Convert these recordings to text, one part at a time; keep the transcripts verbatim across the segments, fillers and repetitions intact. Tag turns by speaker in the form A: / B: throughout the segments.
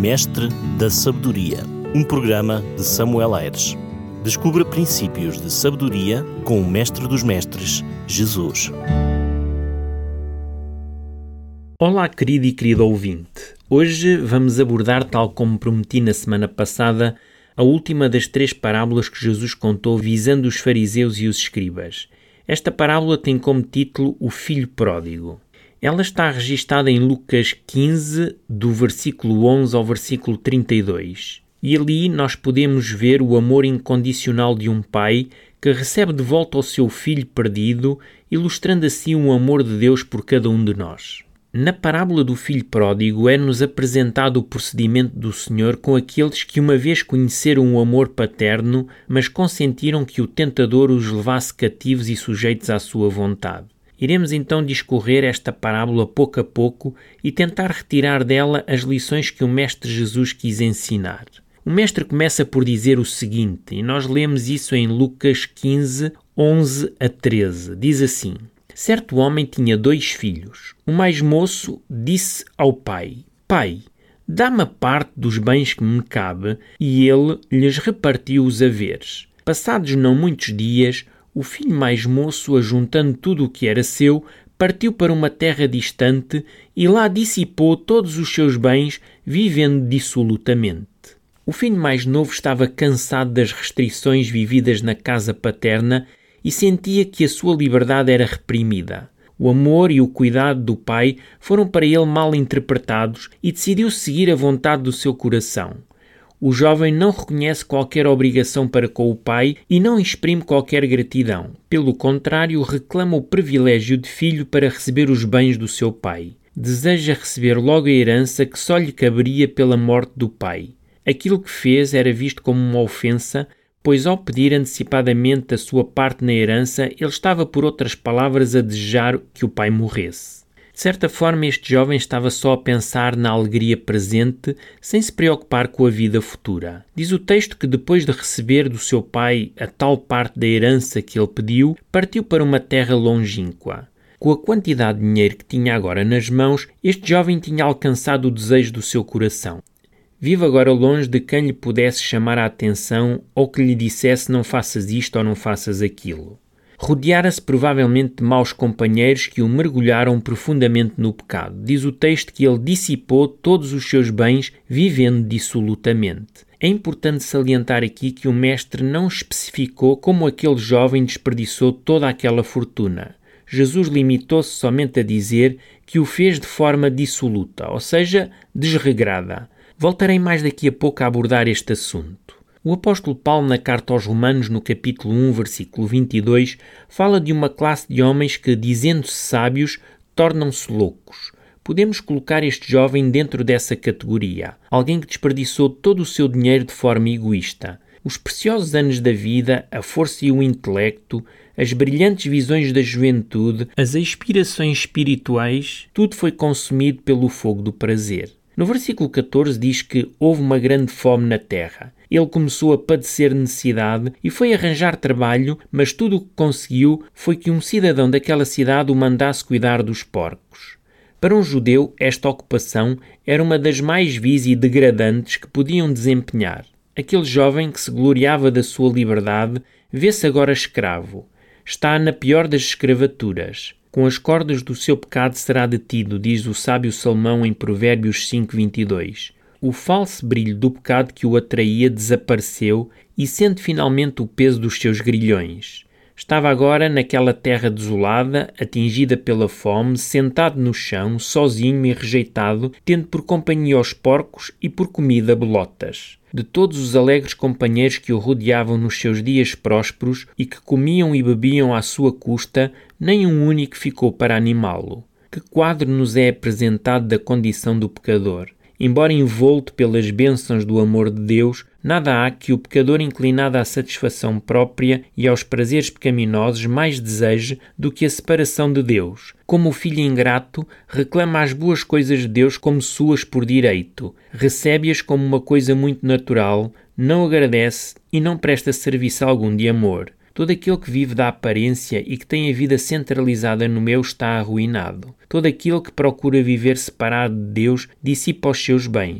A: Mestre da Sabedoria, um programa de Samuel Aires. Descubra princípios de sabedoria com o Mestre dos Mestres, Jesus.
B: Olá, querido e querido ouvinte. Hoje vamos abordar, tal como prometi na semana passada, a última das três parábolas que Jesus contou visando os fariseus e os escribas. Esta parábola tem como título O Filho Pródigo. Ela está registada em Lucas quinze, do versículo onze ao versículo trinta e dois. E ali nós podemos ver o amor incondicional de um pai que recebe de volta o seu filho perdido, ilustrando assim o amor de Deus por cada um de nós. Na parábola do filho pródigo é-nos apresentado o procedimento do Senhor com aqueles que uma vez conheceram o amor paterno, mas consentiram que o tentador os levasse cativos e sujeitos à sua vontade. Iremos então discorrer esta parábola pouco a pouco e tentar retirar dela as lições que o Mestre Jesus quis ensinar. O Mestre começa por dizer o seguinte, e nós lemos isso em Lucas quinze, onze a treze. Diz assim: Certo homem tinha dois filhos. O mais moço disse ao pai: Pai, dá-me a parte dos bens que me cabe, e ele lhes repartiu os haveres. Passados não muitos dias, o filho mais moço, ajuntando tudo o que era seu, partiu para uma terra distante e lá dissipou todos os seus bens, vivendo dissolutamente. O filho mais novo estava cansado das restrições vividas na casa paterna e sentia que a sua liberdade era reprimida. O amor e o cuidado do pai foram para ele mal interpretados e decidiu seguir a vontade do seu coração. O jovem não reconhece qualquer obrigação para com o pai e não exprime qualquer gratidão. Pelo contrário, reclama o privilégio de filho para receber os bens do seu pai. Deseja receber logo a herança que só lhe caberia pela morte do pai. Aquilo que fez era visto como uma ofensa, pois ao pedir antecipadamente a sua parte na herança, ele estava, por outras palavras, a desejar que o pai morresse. De certa forma, este jovem estava só a pensar na alegria presente, sem se preocupar com a vida futura. Diz o texto que depois de receber do seu pai a tal parte da herança que ele pediu, partiu para uma terra longínqua. Com a quantidade de dinheiro que tinha agora nas mãos, este jovem tinha alcançado o desejo do seu coração. Vive agora longe de quem lhe pudesse chamar a atenção ou que lhe dissesse não faças isto ou não faças aquilo. Rodeara-se provavelmente de maus companheiros que o mergulharam profundamente no pecado. Diz o texto que ele dissipou todos os seus bens, vivendo dissolutamente. É importante salientar aqui que o Mestre não especificou como aquele jovem desperdiçou toda aquela fortuna. Jesus limitou-se somente a dizer que o fez de forma dissoluta, ou seja, desregrada. Voltarei mais daqui a pouco a abordar este assunto. O apóstolo Paulo, na carta aos Romanos, no capítulo um, versículo vinte e dois, fala de uma classe de homens que, dizendo-se sábios, tornam-se loucos. Podemos colocar este jovem dentro dessa categoria, alguém que desperdiçou todo o seu dinheiro de forma egoísta. Os preciosos anos da vida, a força e o intelecto, as brilhantes visões da juventude, as aspirações espirituais, tudo foi consumido pelo fogo do prazer. No versículo catorze diz que houve uma grande fome na terra. Ele começou a padecer necessidade e foi arranjar trabalho, mas tudo o que conseguiu foi que um cidadão daquela cidade o mandasse cuidar dos porcos. Para um judeu, esta ocupação era uma das mais vis e degradantes que podiam desempenhar. Aquele jovem que se gloriava da sua liberdade vê-se agora escravo. Está na pior das escravaturas. Com as cordas do seu pecado será detido, diz o sábio Salomão em Provérbios cinco, vinte e dois. O falso brilho do pecado que o atraía desapareceu e sente finalmente o peso dos seus grilhões. Estava agora naquela terra desolada, atingida pela fome, sentado no chão, sozinho e rejeitado, tendo por companhia os porcos e por comida bolotas. De todos os alegres companheiros que o rodeavam nos seus dias prósperos e que comiam e bebiam à sua custa, nem um único ficou para animá-lo. Que quadro nos é apresentado da condição do pecador? Embora envolto pelas bênçãos do amor de Deus, nada há que o pecador inclinado à satisfação própria e aos prazeres pecaminosos mais deseje do que a separação de Deus. Como o filho ingrato, reclama as boas coisas de Deus como suas por direito, recebe-as como uma coisa muito natural, não agradece e não presta serviço algum de amor. Todo aquele que vive da aparência e que tem a vida centralizada no eu está arruinado. Todo aquele que procura viver separado de Deus dissipa os seus bens.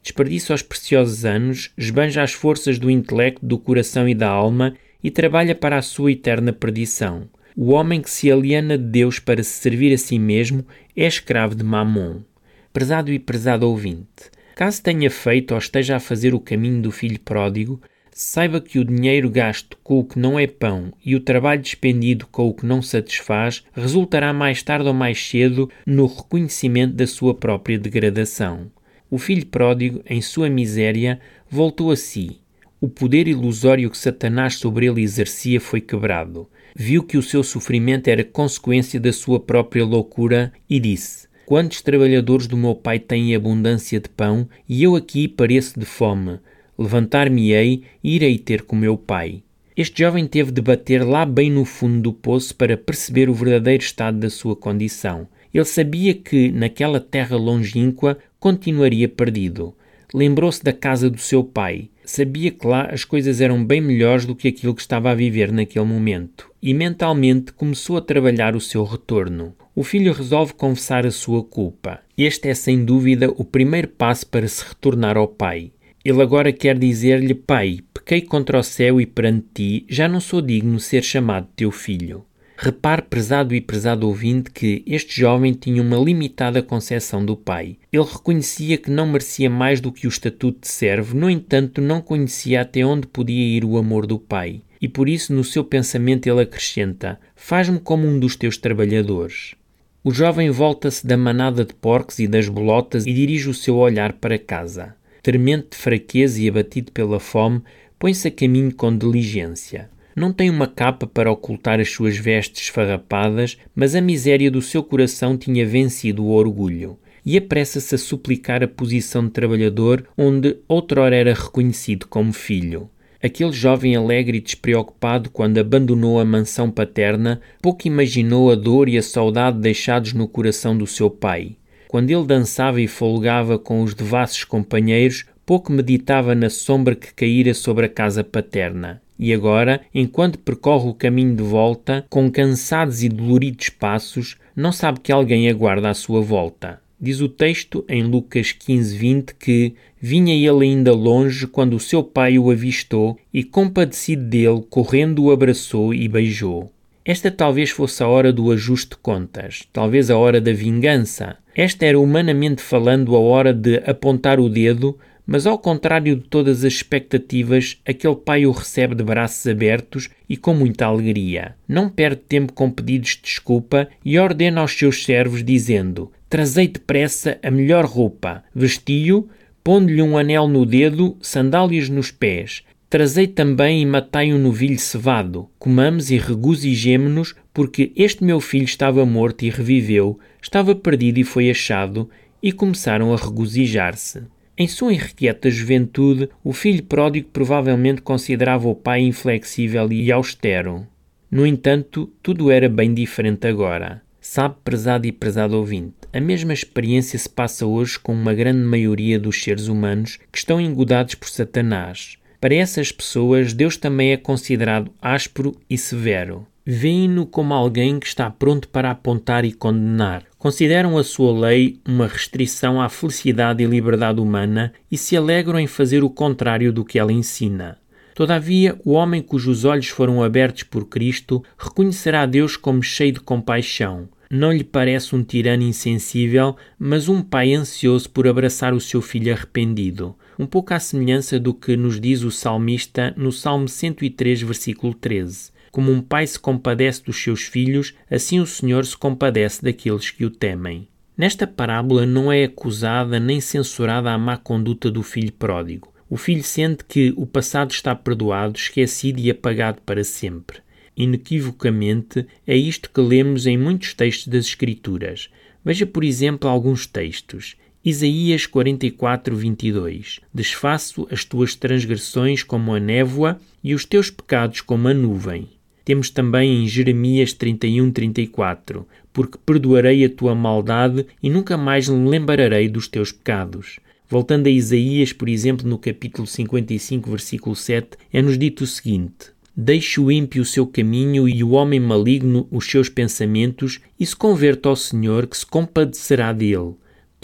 B: desperdiça os preciosos anos, esbanja as forças do intelecto, do coração e da alma e trabalha para a sua eterna perdição. O homem que se aliena de Deus para se servir a si mesmo é escravo de Mamon. Prezado e prezado ouvinte, caso tenha feito ou esteja a fazer o caminho do filho pródigo, saiba que o dinheiro gasto com o que não é pão e o trabalho despendido com o que não satisfaz resultará mais tarde ou mais cedo no reconhecimento da sua própria degradação. O filho pródigo, em sua miséria, voltou a si. O poder ilusório que Satanás sobre ele exercia foi quebrado. Viu que o seu sofrimento era consequência da sua própria loucura e disse: quantos trabalhadores do meu pai têm abundância de pão e eu aqui pareço de fome? Levantar-me-ei e irei ter com meu pai. Este jovem teve de bater lá bem no fundo do poço para perceber o verdadeiro estado da sua condição. Ele sabia que, naquela terra longínqua, continuaria perdido. Lembrou-se da casa do seu pai. Sabia que lá as coisas eram bem melhores do que aquilo que estava a viver naquele momento. E mentalmente começou a trabalhar o seu retorno. O filho resolve confessar a sua culpa. Este é, sem dúvida, o primeiro passo para se retornar ao pai. Ele agora quer dizer-lhe: pai, pequei contra o céu e perante ti, já não sou digno de ser chamado teu filho. Repare, prezado e prezado ouvinte, que este jovem tinha uma limitada concepção do pai. Ele reconhecia que não merecia mais do que o estatuto de servo, no entanto não conhecia até onde podia ir o amor do pai. E por isso no seu pensamento ele acrescenta: faz-me como um dos teus trabalhadores. O jovem volta-se da manada de porcos e das bolotas e dirige o seu olhar para casa. Tremente de fraqueza e abatido pela fome, põe-se a caminho com diligência. Não tem uma capa para ocultar as suas vestes esfarrapadas, mas a miséria do seu coração tinha vencido o orgulho. E apressa-se a suplicar a posição de trabalhador onde outrora era reconhecido como filho. Aquele jovem alegre e despreocupado, quando abandonou a mansão paterna, pouco imaginou a dor e a saudade deixados no coração do seu pai. Quando ele dançava e folgava com os devassos companheiros, pouco meditava na sombra que caíra sobre a casa paterna. E agora, enquanto percorre o caminho de volta, com cansados e doloridos passos, não sabe que alguém aguarda à sua volta. Diz o texto, em Lucas quinze, vinte, que vinha ele ainda longe quando o seu pai o avistou e, compadecido dele, correndo o abraçou e beijou. Esta talvez fosse a hora do ajuste de contas, talvez a hora da vingança. Esta era, humanamente falando, a hora de apontar o dedo, mas ao contrário de todas as expectativas, aquele pai o recebe de braços abertos e com muita alegria. Não perde tempo com pedidos de desculpa e ordena aos seus servos, dizendo: trazei depressa a melhor roupa, vesti-o, pondo-lhe um anel no dedo, sandálias nos pés. Trazei também e matai um novilho cevado. Comamos e regozijemo-nos, porque este meu filho estava morto e reviveu, estava perdido e foi achado, e começaram a regozijar-se. Em sua irrequieta juventude, o filho pródigo provavelmente considerava o pai inflexível e austero. No entanto, tudo era bem diferente agora. Sabe, prezado e prezado ouvinte, a mesma experiência se passa hoje com uma grande maioria dos seres humanos que estão engodados por Satanás. Para essas pessoas, Deus também é considerado áspero e severo. Veem-no como alguém que está pronto para apontar e condenar. Consideram a sua lei uma restrição à felicidade e liberdade humana e se alegram em fazer o contrário do que ela ensina. Todavia, o homem cujos olhos foram abertos por Cristo reconhecerá Deus como cheio de compaixão. Não lhe parece um tirano insensível, mas um pai ansioso por abraçar o seu filho arrependido. Um pouco à semelhança do que nos diz o salmista no Salmo cento e três, versículo treze. Como um pai se compadece dos seus filhos, assim o Senhor se compadece daqueles que o temem. Nesta parábola não é acusada nem censurada a má conduta do filho pródigo. O filho sente que o passado está perdoado, esquecido e apagado para sempre. Inequivocamente, é isto que lemos em muitos textos das Escrituras. Veja, por exemplo, alguns textos. Isaías quarenta e quatro, vinte e dois. Desfaço as tuas transgressões como a névoa e os teus pecados como a nuvem. Temos também em Jeremias trinta e um, trinta e quatro. Porque perdoarei a tua maldade e nunca mais me lembrarei dos teus pecados. Voltando a Isaías, por exemplo, no capítulo cinquenta e cinco, versículo sete, é-nos dito o seguinte: deixe o ímpio o seu caminho e o homem maligno os seus pensamentos e se converta ao Senhor, que se compadecerá dele.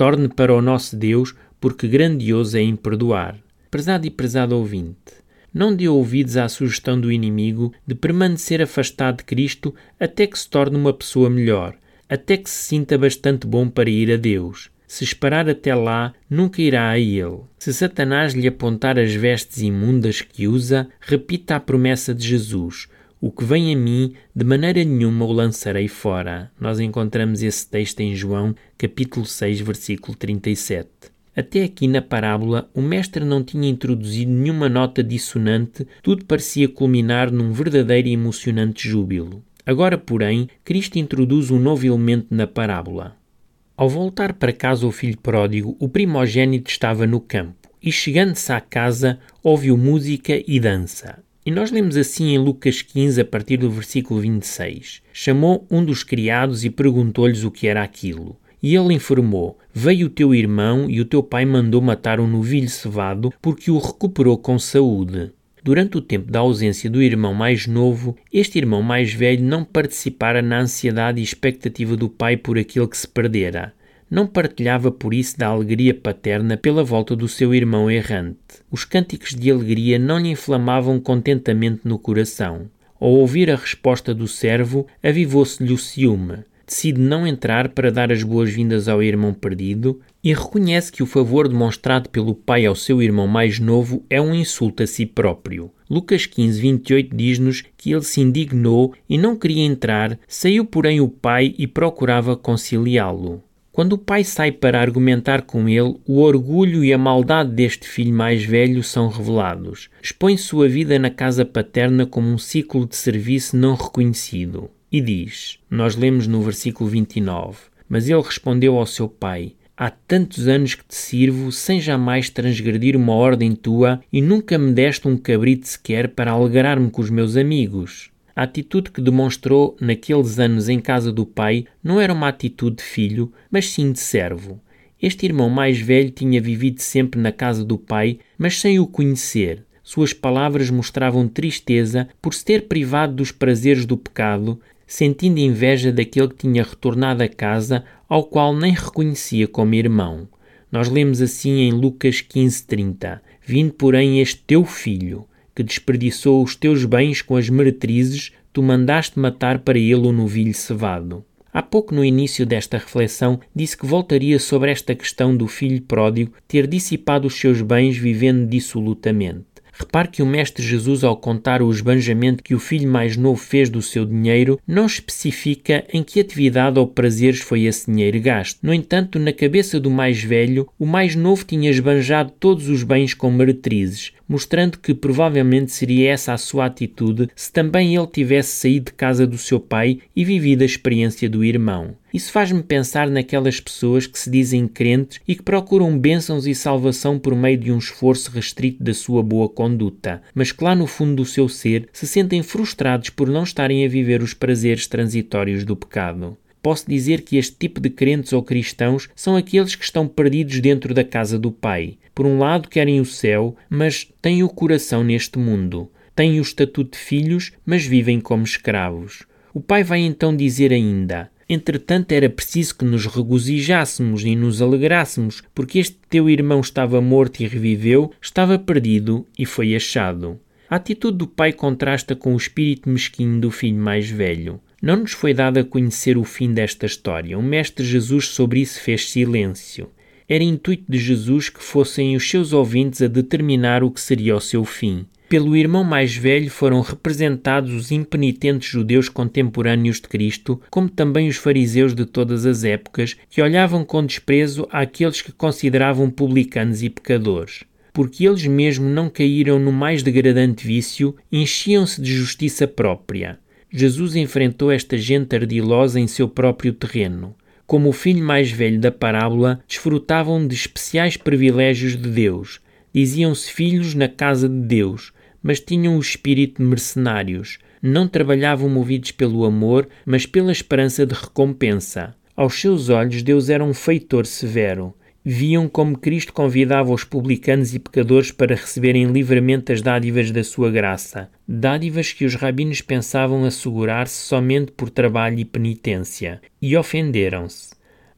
B: retorne para o nosso Deus, porque grandioso é em perdoar. Prezado e prezado ouvinte, não dê ouvidos à sugestão do inimigo de permanecer afastado de Cristo até que se torne uma pessoa melhor, até que se sinta bastante bom para ir a Deus. Se esperar até lá, nunca irá a Ele. Se Satanás lhe apontar as vestes imundas que usa, repita a promessa de Jesus: o que vem a mim, de maneira nenhuma o lançarei fora. Nós encontramos esse texto em João, capítulo seis, versículo trinta e sete. Até aqui na parábola, o mestre não tinha introduzido nenhuma nota dissonante, tudo parecia culminar num verdadeiro e emocionante júbilo. Agora, porém, Cristo introduz um novo elemento na parábola. Ao voltar para casa o filho pródigo, o primogênito estava no campo, e chegando-se à casa, ouviu música e dança. E nós lemos assim em Lucas quinze, a partir do versículo vinte e seis. Chamou um dos criados e perguntou-lhes o que era aquilo. E ele informou: veio o teu irmão e o teu pai mandou matar um novilho cevado porque o recuperou com saúde. Durante o tempo da ausência do irmão mais novo, este irmão mais velho não participara na ansiedade e expectativa do pai por aquele que se perdera. Não partilhava por isso da alegria paterna pela volta do seu irmão errante. Os cânticos de alegria não lhe inflamavam contentamento no coração. Ao ouvir a resposta do servo, avivou-se-lhe o ciúme. Decide não entrar para dar as boas-vindas ao irmão perdido e reconhece que o favor demonstrado pelo pai ao seu irmão mais novo é um insulto a si próprio. Lucas quinze, vinte e oito diz-nos que ele se indignou e não queria entrar, saiu porém o pai e procurava conciliá-lo. Quando o pai sai para argumentar com ele, o orgulho e a maldade deste filho mais velho são revelados. Expõe sua vida na casa paterna como um ciclo de serviço não reconhecido. E diz, nós lemos no versículo vinte e nove, mas ele respondeu ao seu pai: há tantos anos que te sirvo, sem jamais transgredir uma ordem tua, e nunca me deste um cabrito sequer para alegrar-me com os meus amigos. A atitude que demonstrou naqueles anos em casa do pai não era uma atitude de filho, mas sim de servo. Este irmão mais velho tinha vivido sempre na casa do pai, mas sem o conhecer. Suas palavras mostravam tristeza por se ter privado dos prazeres do pecado, sentindo inveja daquele que tinha retornado a casa, ao qual nem reconhecia como irmão. Nós lemos assim em Lucas quinze, trinta. Vindo, porém, este teu filho, que desperdiçou os teus bens com as meretrizes, tu mandaste matar para ele o novilho cevado. Há pouco, no início desta reflexão, disse que voltaria sobre esta questão do filho pródigo ter dissipado os seus bens vivendo dissolutamente. Repare que o Mestre Jesus, ao contar o esbanjamento que o filho mais novo fez do seu dinheiro, não especifica em que atividade ou prazeres foi esse dinheiro gasto. No entanto, na cabeça do mais velho, o mais novo tinha esbanjado todos os bens com meretrizes, mostrando que provavelmente seria essa a sua atitude se também ele tivesse saído de casa do seu pai e vivido a experiência do irmão. Isso faz-me pensar naquelas pessoas que se dizem crentes e que procuram bênçãos e salvação por meio de um esforço restrito da sua boa conduta, mas que lá no fundo do seu ser se sentem frustrados por não estarem a viver os prazeres transitórios do pecado. Posso dizer que este tipo de crentes ou cristãos são aqueles que estão perdidos dentro da casa do Pai. Por um lado querem o céu, mas têm o coração neste mundo. Têm o estatuto de filhos, mas vivem como escravos. O Pai vai então dizer ainda: entretanto era preciso que nos regozijássemos e nos alegrássemos, porque este teu irmão estava morto e reviveu, estava perdido e foi achado. A atitude do pai contrasta com o espírito mesquinho do filho mais velho. Não nos foi dado a conhecer o fim desta história. O Mestre Jesus sobre isso fez silêncio. Era intuito de Jesus que fossem os seus ouvintes a determinar o que seria o seu fim. Pelo irmão mais velho foram representados os impenitentes judeus contemporâneos de Cristo, como também os fariseus de todas as épocas, que olhavam com desprezo àqueles que consideravam publicanos e pecadores. Porque eles mesmo não caíram no mais degradante vício, enchiam-se de justiça própria. Jesus enfrentou esta gente ardilosa em seu próprio terreno. Como o filho mais velho da parábola, desfrutavam de especiais privilégios de Deus. Diziam-se filhos na casa de Deus, mas tinham o espírito de mercenários. Não trabalhavam movidos pelo amor, mas pela esperança de recompensa. Aos seus olhos, Deus era um feitor severo. Viam como Cristo convidava os publicanos e pecadores para receberem livremente as dádivas da sua graça. Dádivas que os rabinos pensavam assegurar-se somente por trabalho e penitência. E ofenderam-se.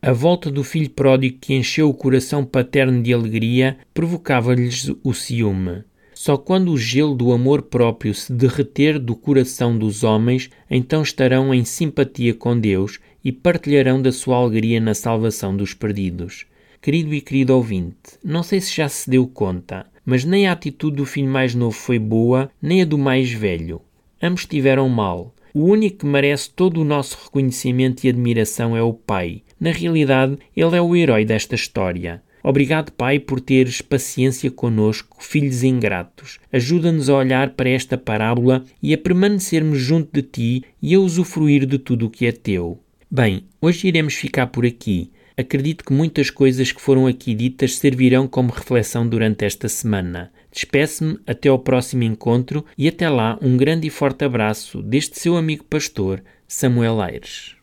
B: A volta do filho pródigo que encheu o coração paterno de alegria provocava-lhes o ciúme. Só quando o gelo do amor próprio se derreter do coração dos homens, então estarão em simpatia com Deus e partilharão da sua alegria na salvação dos perdidos. Querido e querido ouvinte, não sei se já se deu conta, mas nem a atitude do filho mais novo foi boa, nem a do mais velho. Ambos tiveram mal. O único que merece todo o nosso reconhecimento e admiração é o pai. Na realidade, ele é o herói desta história. Obrigado, Pai, por teres paciência conosco, filhos ingratos. Ajuda-nos a olhar para esta parábola e a permanecermos junto de Ti e a usufruir de tudo o que é Teu. Bem, hoje iremos ficar por aqui. Acredito que muitas coisas que foram aqui ditas servirão como reflexão durante esta semana. Despeço-me até ao próximo encontro e até lá um grande e forte abraço deste seu amigo pastor, Samuel Aires.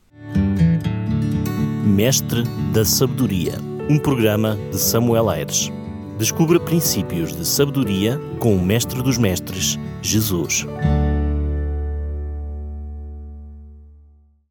A: Mestre da Sabedoria, um programa de Samuel Aires. Descubra princípios de sabedoria com o Mestre dos Mestres, Jesus.